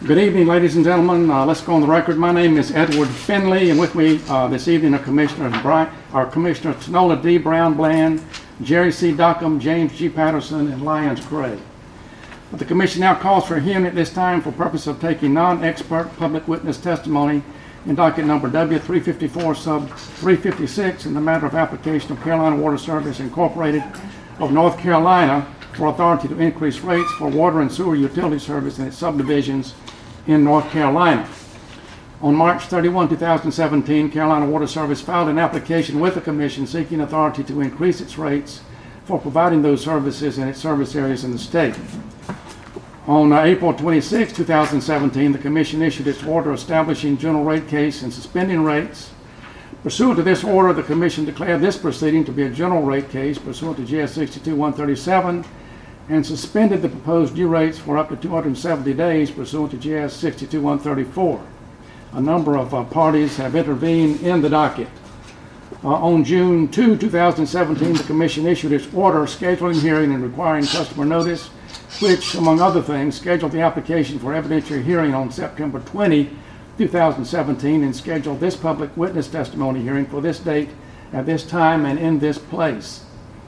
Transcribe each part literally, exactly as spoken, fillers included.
Good evening, ladies and gentlemen. Uh, let's go on the record. My name is Edward Finley, and with me uh, this evening are Commissioners Brian, our Commissioner Tanola D. Brown Bland, Jerry C. Dockham, James G. Patterson, and Lyons Gray. But the Commission now calls for a hearing at this time for purpose of taking non-expert public witness testimony in docket number W three fifty-four sub three fifty-six in the matter of application of Carolina Water Service Incorporated of North Carolina for authority to increase rates for water and sewer utility service in its subdivisions in North Carolina. On March thirty-first, two thousand seventeen, Carolina Water Service filed an application with the Commission seeking authority to increase its rates for providing those services in its service areas in the state. On uh, April twenty-sixth, two thousand seventeen, the Commission issued its order establishing general rate case and suspending rates. Pursuant to this order, the Commission declared this proceeding to be a general rate case pursuant to G S sixty-two one thirty-seven and suspended the proposed new rates for up to two hundred seventy days pursuant to G S sixty-two one thirty-four. A number of uh, parties have intervened in the docket. Uh, on June second, two thousand seventeen, the Commission issued its order scheduling hearing and requiring customer notice, which, among other things, scheduled the application for evidentiary hearing on September twentieth, two thousand seventeen, and scheduled this public witness testimony hearing for this date, at this time, and in this place.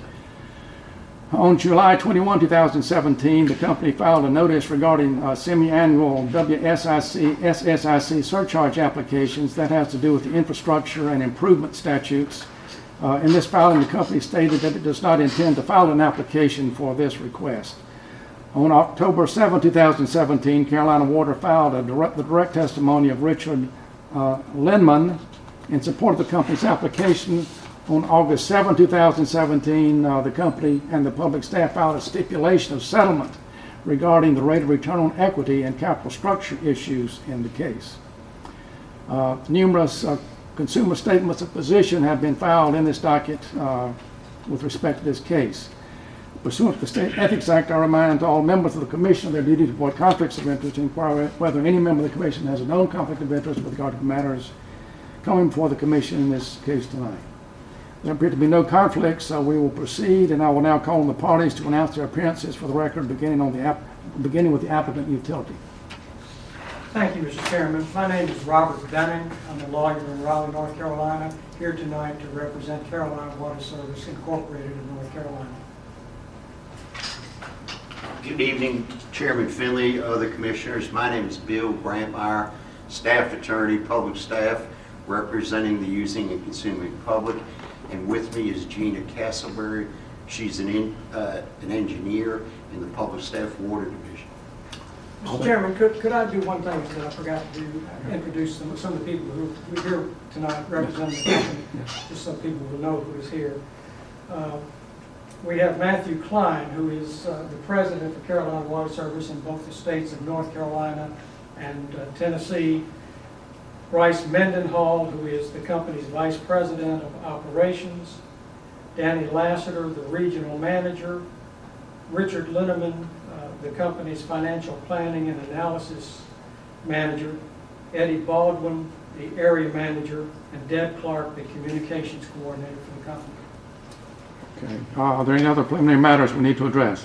On July twenty-first, two thousand seventeen, the company filed a notice regarding uh, semi-annual W S I C, S S I C surcharge applications that has to do with the infrastructure and improvement statutes. Uh, in this filing, the company stated that it does not intend to file an application for this request. On October seventh, two thousand seventeen, Carolina Water filed a direct, the direct testimony of Richard uh, Lindman in support of the company's application. On August seventh, two thousand seventeen, uh, the company and the public staff filed a stipulation of settlement regarding the rate of return on equity and capital structure issues in the case. Uh, numerous uh, consumer statements of position have been filed in this docket uh, with respect to this case. Pursuant to the State Ethics Act, I remind all members of the Commission of their duty to avoid conflicts of interest and inquire whether any member of the Commission has a known conflict of interest with regard to the matters coming before the Commission in this case tonight. There appear to be no conflicts, so we will proceed, and I will now call on the parties to announce their appearances for the record, beginning on the app, beginning with the applicant utility. Thank you, Mister Chairman. My name is Robert Dunning. I'm a lawyer in Raleigh, North Carolina, here tonight to represent Carolina Water Service Incorporated in North Carolina. Good evening, Chairman Finley, other commissioners. My name is Bill Brandmeier, staff attorney, public staff, representing the using and consuming public. And with me is Gina Castleberry. She's an, in, uh, an engineer in the Public Staff Water Division. Mister Chairman, could, could I do one thing that I forgot to do? Introduce some, some of the people who are here tonight representing the company, just so people will know who is here. Uh, we have Matthew Klein, who is uh, the president of Carolina Water Service in both the states of North Carolina and uh, Tennessee. Bryce Mendenhall, who is the company's vice president of operations. Danny Lassiter, the regional manager. Richard Linneman, uh, the company's financial planning and analysis manager. Eddie Baldwin, the area manager. And Deb Clark, the communications coordinator for the company. Okay. Uh, are there any other preliminary matters we need to address?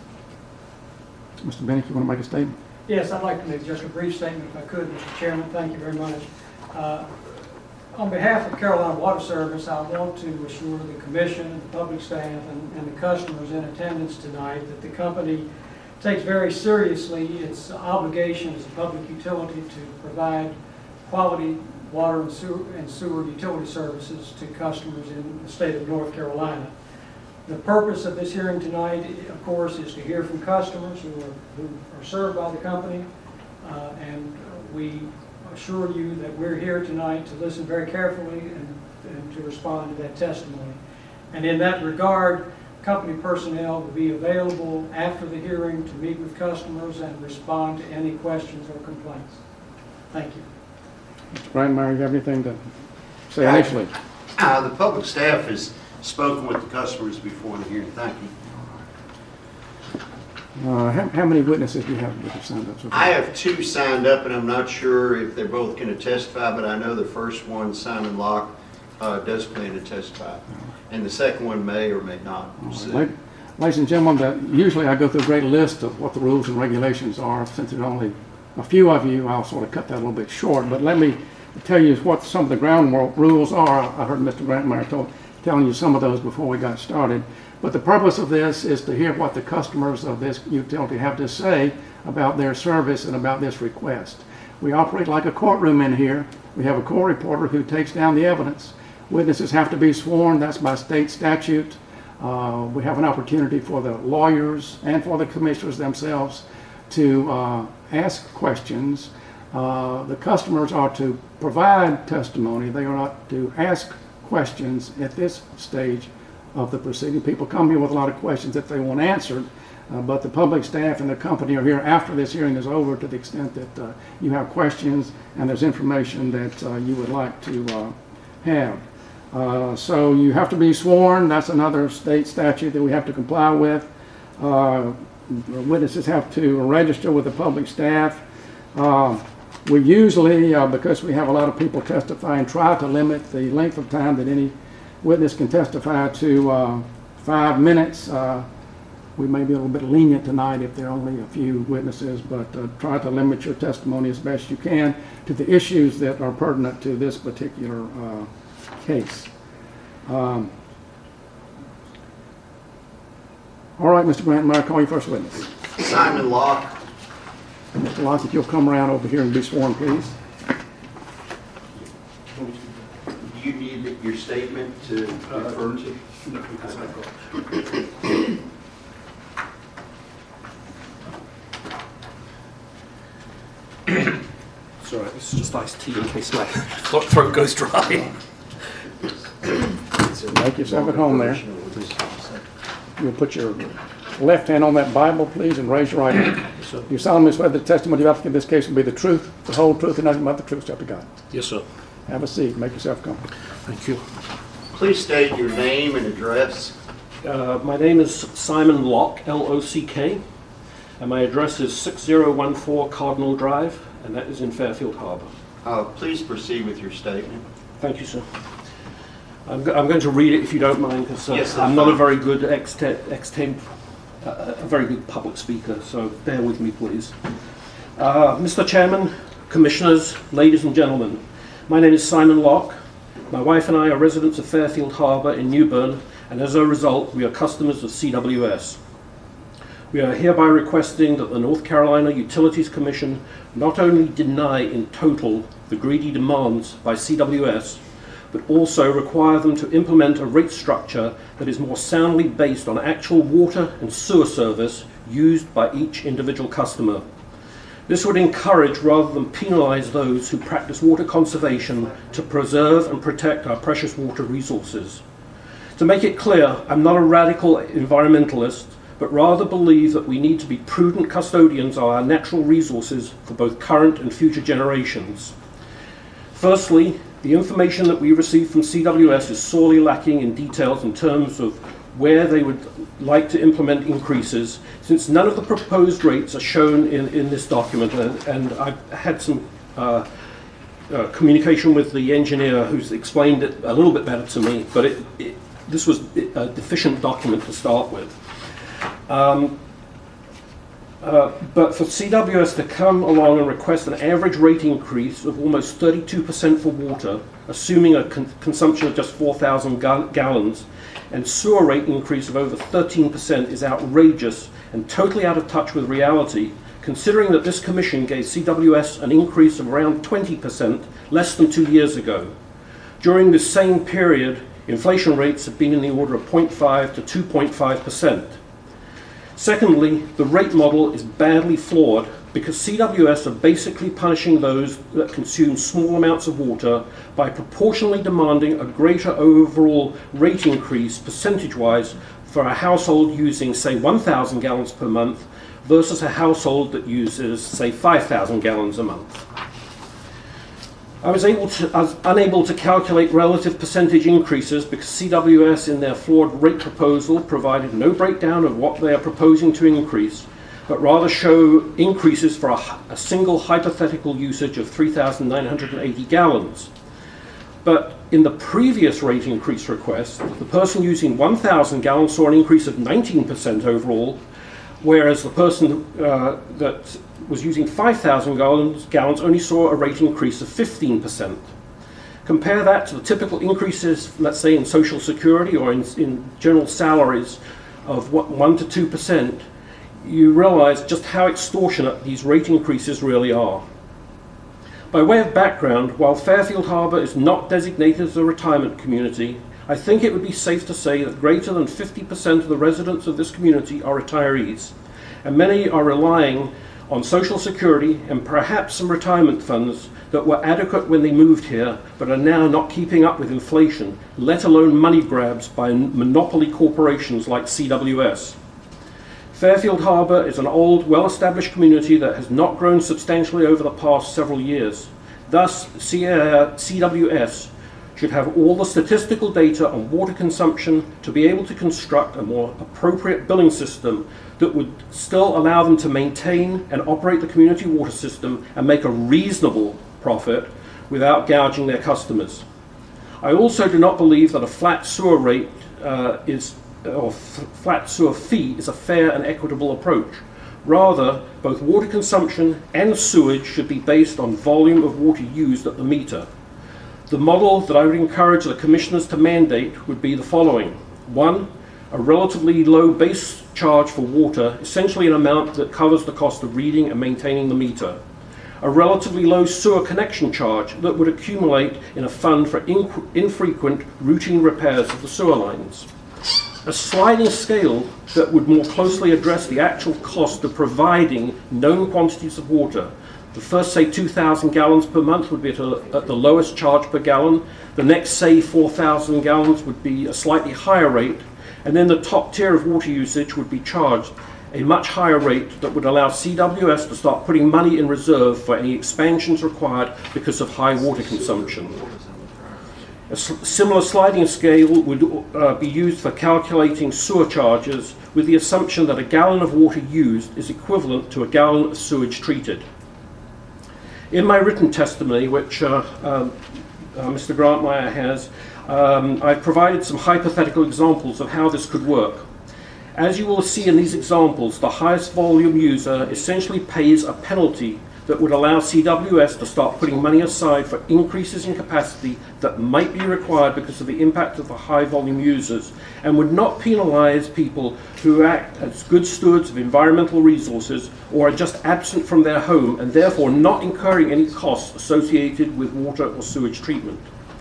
Mister Bennett, you want to make a statement? Yes, I'd like to make just a brief statement if I could, Mister Chairman. Thank you very much. Uh, on behalf of Carolina Water Service, I want to assure the Commission, the public staff, and, and the customers in attendance tonight that the company takes very seriously its obligation as a public utility to provide quality water and sewer, and sewer utility services to customers in the state of North Carolina. The purpose of this hearing tonight, of course, is to hear from customers who are, who are served by the company, uh, and we assure you that we're here tonight to listen very carefully and, and to respond to that testimony. And in that regard, company personnel will be available after the hearing to meet with customers and respond to any questions or complaints. Thank you. Mister Brandmeier, you have anything to say initially? Uh, the public staff has spoken with the customers before the hearing. Thank you. Uh, how, how many witnesses do you have that have signed up so far? I have two signed up, and I'm not sure if they're both going to testify, but I know the first one, Simon Locke, uh, does plan to testify, and the second one may or may not. So, Right. Ladies and gentlemen, that usually I go through a great list of what the rules and regulations are, since there's only a few of you, I'll sort of cut that a little bit short, but let me tell you what some of the ground rules are. I heard Mister Grantmeyer told, telling you some of those before we got started. But the purpose of this is to hear what the customers of this utility have to say about their service and about this request. We operate like a courtroom in here. We have a court reporter who takes down the evidence. Witnesses have to be sworn. That's by state statute. Uh, we have an opportunity for the lawyers and for the commissioners themselves to uh, ask questions. Uh, the customers are to provide testimony. They are not to ask questions at this stage of the proceeding. People come here with a lot of questions that they want answered, uh, but the public staff and the company are here after this hearing is over to the extent that uh, you have questions and there's information that uh, you would like to uh, have. Uh, so you have to be sworn. That's another state statute that we have to comply with. Uh, witnesses have to register with the public staff. Uh, we usually, uh, because we have a lot of people testifying, try to limit the length of time that any witness can testify to uh, five minutes. Uh, we may be a little bit lenient tonight if there are only a few witnesses, but uh, try to limit your testimony as best you can to the issues that are pertinent to this particular uh, case. Um, all right, Mister Grantmeyer, call your first witness. Simon Locke. Mister Locke, if you'll come around over here and be sworn, please. Do you need your statement to refer to? No, because I've got. It's all right, this is just iced tea in case my throat goes dry. Make yourself at home there. You'll put your left hand on that Bible, please, and raise your right hand. Yes, You solemnly swear that the testimony you're about to give in this case will be the truth, the whole truth, and nothing but the truth, so help you God. yes, sir. Have a seat. Make yourself comfortable. Thank you. Please state your name and address. Uh, my name is Simon Locke, L O C K, and my address is six zero one four Cardinal Drive, and that is in Fairfield Harbor. Uh, Please proceed with your statement. Thank you, sir. I'm, go- I'm going to read it if you don't mind, because uh, Yes, that's I'm not a fine. very good ex-temp, ex-temp uh, a very good public speaker, so bear with me, please. Uh, Mister Chairman, Commissioners, ladies and gentlemen, my name is Simon Locke. My wife and I are residents of Fairfield Harbor in Newbern, and as a result, we are customers of C W S. We are hereby requesting that the North Carolina Utilities Commission not only deny in total the greedy demands by C W S, but also require them to implement a rate structure that is more soundly based on actual water and sewer service used by each individual customer. This would encourage rather than penalize those who practice water conservation to preserve and protect our precious water resources. To make it clear, I'm not a radical environmentalist, but rather believe that we need to be prudent custodians of our natural resources for both current and future generations. Firstly, the information that we receive from C W S is sorely lacking in details in terms of where they would like to implement increases, since none of the proposed rates are shown in, in this document, and, and I've had some uh, uh, communication with the engineer who's explained it a little bit better to me, but it, it, this was a deficient document to start with. Um, Uh, but for C W S to come along and request an average rate increase of almost thirty-two percent for water, assuming a con- consumption of just four thousand ga- gallons, and sewer rate increase of over thirteen percent is outrageous and totally out of touch with reality, considering that this commission gave C W S an increase of around twenty percent less than two years ago. During this same period, inflation rates have been in the order of zero point five to two point five percent. Secondly, the rate model is badly flawed because C W S are basically punishing those that consume small amounts of water by proportionally demanding a greater overall rate increase percentage-wise for a household using, say, one thousand gallons per month versus a household that uses, say, five thousand gallons a month. I was, able to, I was unable to calculate relative percentage increases because C W S in their flawed rate proposal provided no breakdown of what they are proposing to increase, but rather show increases for a, a single hypothetical usage of three thousand nine hundred eighty gallons. But in the previous rate increase request, the person using one thousand gallons saw an increase of nineteen percent overall, whereas the person uh, that was using five thousand gallons, gallons only saw a rate increase of fifteen percent. Compare that to the typical increases, let's say in Social Security or in, in general salaries of what, one to two percent, you realize just how extortionate these rate increases really are. By way of background, while Fairfield Harbour is not designated as a retirement community, I think it would be safe to say that greater than fifty percent of the residents of this community are retirees, and many are relying on Social Security and perhaps some retirement funds that were adequate when they moved here, but are now not keeping up with inflation, let alone money grabs by monopoly corporations like C W S. Fairfield Harbour is an old, well-established community that has not grown substantially over the past several years. Thus, C W S should have all the statistical data on water consumption to be able to construct a more appropriate billing system that would still allow them to maintain and operate the community water system and make a reasonable profit without gouging their customers. I also do not believe that a flat sewer rate uh, is, or f- flat sewer fee is a fair and equitable approach. Rather, both water consumption and sewage should be based on volume of water used at the meter. The model that I would encourage the commissioners to mandate would be the following. One, a relatively low base charge for water, essentially an amount that covers the cost of reading and maintaining the meter. A relatively low sewer connection charge that would accumulate in a fund for inc- infrequent routine repairs of the sewer lines. A sliding scale that would more closely address the actual cost of providing known quantities of water. The first, say, two thousand gallons per month would be at, a, at the lowest charge per gallon. The next, say, four thousand gallons would be a slightly higher rate. And then the top tier of water usage would be charged a much higher rate that would allow C W S to start putting money in reserve for any expansions required because of high water consumption. A s- similar sliding scale would uh, be used for calculating sewer charges with the assumption that a gallon of water used is equivalent to a gallon of sewage treated. In my written testimony, which uh, um, uh, Mister Grantmeyer has, um, I've provided some hypothetical examples of how this could work. As you will see in these examples, the highest volume user essentially pays a penalty that would allow C W S to start putting money aside for increases in capacity that might be required because of the impact of the high volume users, and would not penalize people who act as good stewards of environmental resources or are just absent from their home and therefore not incurring any costs associated with water or sewage treatment.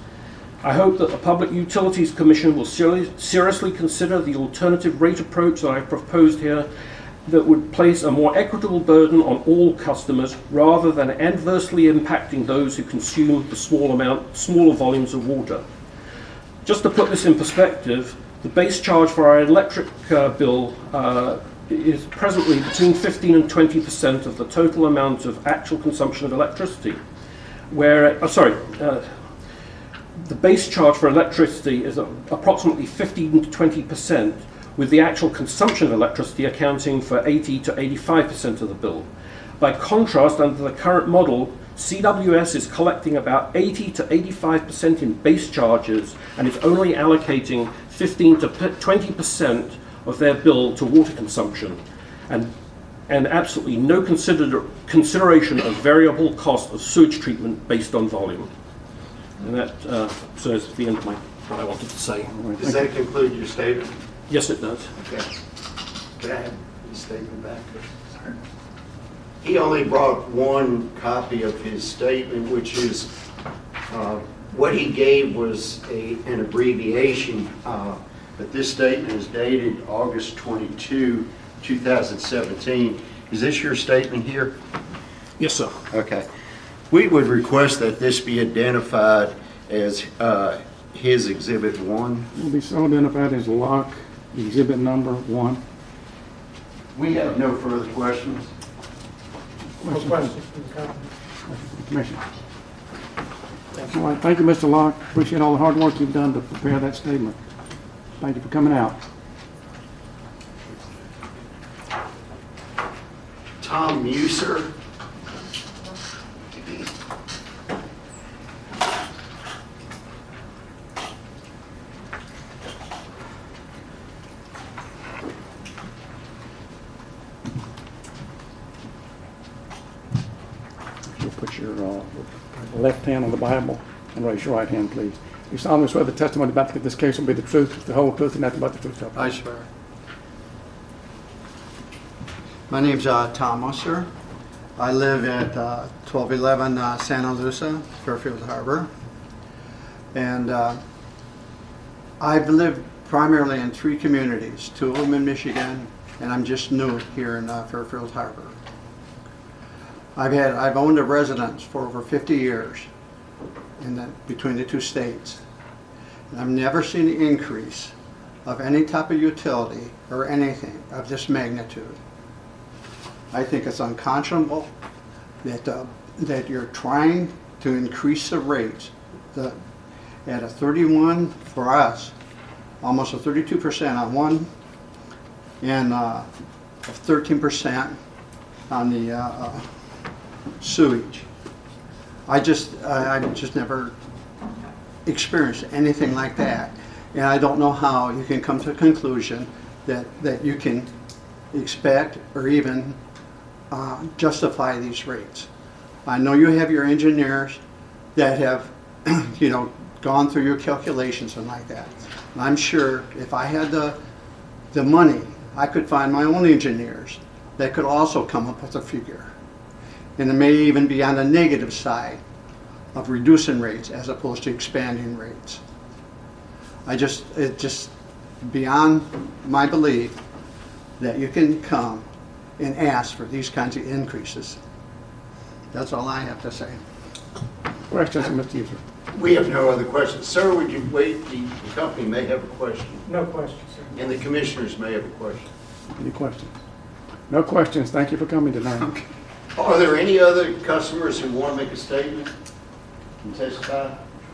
I hope that the Public Utilities Commission will seri- seriously consider the alternative rate approach that I've proposed here that would place a more equitable burden on all customers rather than adversely impacting those who consume the small amount, smaller volumes of water. Just to put this in perspective, the base charge for our electric uh, bill uh, is presently between fifteen and twenty percent of the total amount of actual consumption of electricity. Where, uh, sorry, uh, the base charge for electricity is approximately fifteen to twenty percent, with the actual consumption of electricity accounting for eighty to eighty-five percent of the bill. By contrast, under the current model, C W S is collecting about eighty to eighty-five percent in base charges and is only allocating fifteen to twenty percent of their bill to water consumption, and, and absolutely no consider, consideration of variable cost of sewage treatment based on volume. And that uh, serves the end of my, what I wanted to say. Does that conclude your statement? Yes, it does. Okay. Can I have his statement back? Sorry. He only brought one copy of his statement, which is, uh, what he gave was a, an abbreviation, uh, but this statement is dated August twenty-second, two thousand seventeen. Is this your statement here? Yes, sir. Okay. We would request that this be identified as uh, his Exhibit one. Will be so identified as lock exhibit number one. We have no further questions. No questions from the company. Commission. All right, thank you, Mister Locke. Appreciate all the hard work you've done to prepare that statement. Thank you for coming out. Tom Muser. you'll put your uh, left hand on the Bible and raise your right hand, please. You solemnly swear the testimony about to give this case will be the truth, the whole truth, and nothing but the truth. So help you. I swear. My name's uh, Tom Musser. I live at uh, twelve eleven uh, Santa Lucia, Fairfield Harbor. And uh, I've lived primarily in three communities, two of them in Michigan, and I'm just new here in uh, Fairfield Harbor. I've had, I've owned a residence for over fifty years in the, between the two states. And I've never seen an increase of any type of utility or anything of this magnitude. I think it's unconscionable that, uh, that you're trying to increase the rates the, at a thirty-one for us, almost a thirty-two percent on one, and uh, thirteen percent on the uh, uh, sewage. I just, I, I just never experienced anything like that, and I don't know how you can come to a conclusion that that you can expect or even uh, justify these rates. I know you have your engineers that have, you know, gone through your calculations and like that. And I'm sure if I had the the money, I could find my own engineers that could also come up with a figure. And it may even be on the negative side of reducing rates as opposed to expanding rates. I just, it just beyond my belief that you can come and ask for these kinds of increases. That's all I have to say. Questions, Mister User? We have no other questions. Sir, would you wait? The the company may have a question, No questions, sir. and the commissioners may have a question. Any questions? No questions. Thank you for coming tonight. Are there any other customers who want to make a statement and testify?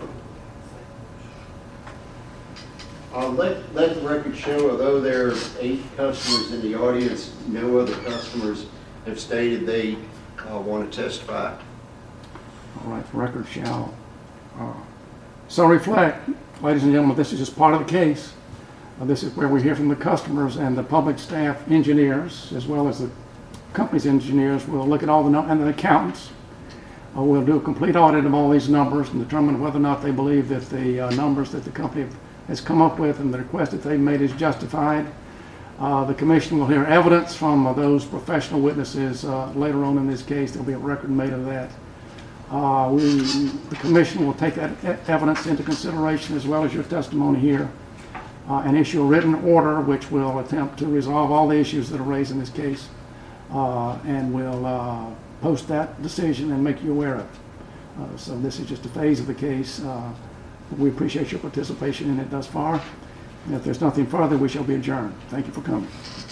Uh, let, let the record show, although there are eight customers in the audience, no other customers have stated they uh, want to testify. All right, the record shall uh, so reflect. Ladies and gentlemen, this is just part of the case. Uh, this is where we hear from the customers, and the public staff engineers, as well as the company's engineers, will look at all the, num- and the accountants. Uh, we'll do a complete audit of all these numbers and determine whether or not they believe that the uh, numbers that the company has come up with and the request that they've made is justified. Uh, the commission will hear evidence from uh, those professional witnesses uh, later on in this case. There'll be a record made of that. Uh, we, the commission will take that e- evidence into consideration as well as your testimony here uh, and issue a written order which will attempt to resolve all the issues that are raised in this case uh, and will uh, post that decision and make you aware of it. Uh, so this is just a phase of the case. Uh, we appreciate your participation in it thus far. And if there's nothing further, we shall be adjourned. Thank you for coming.